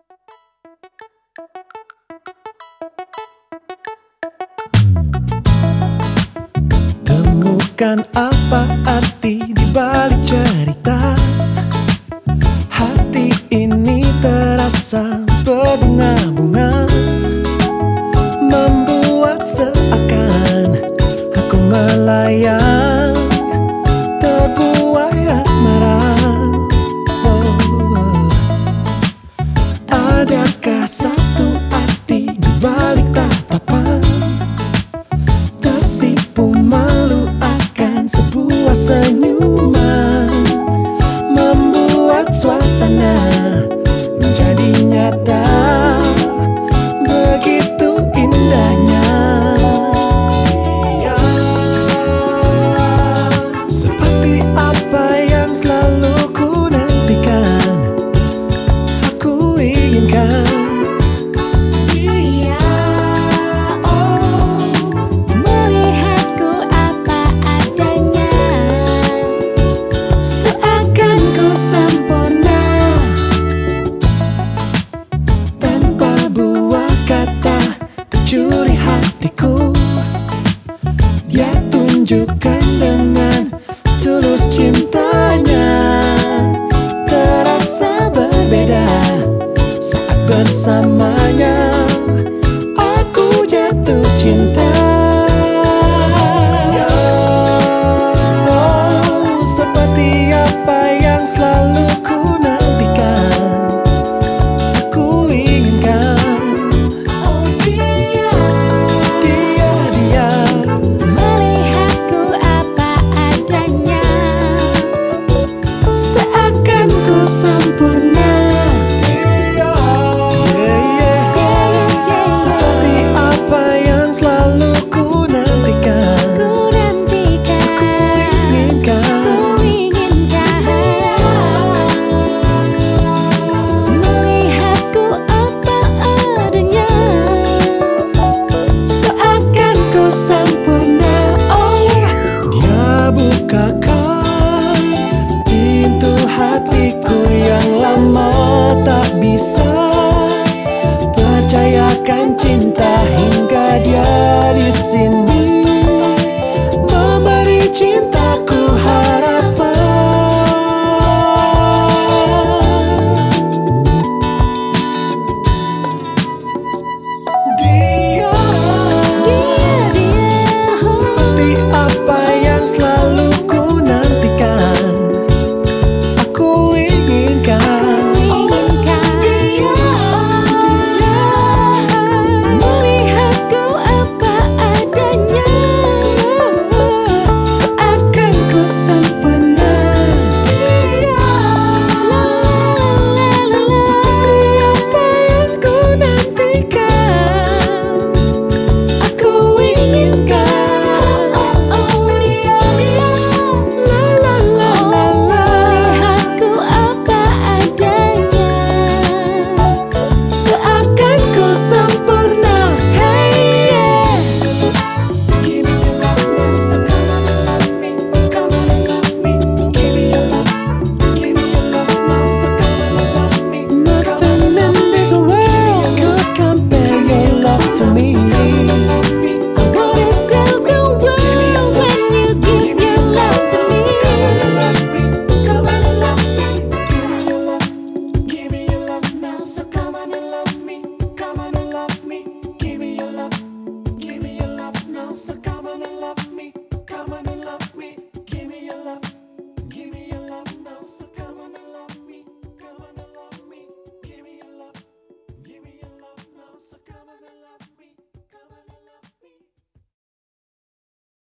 Temukan apa arti di balik cerita. Hati ini terasa berbunga-bunga, membuat seakan aku melayang, terbuai asmara. Adakah satu arti di balik tatapan? Tersipu malu akan sebuah senyuman, membuat suasana menjadi nyata. Begitu indahnya, ya, seperti apa yang selalu ku nantikan, aku inginkan. Curi hatiku, dia tunjukkan dengan tulus cintanya. Terasa berbeda saat bersamanya.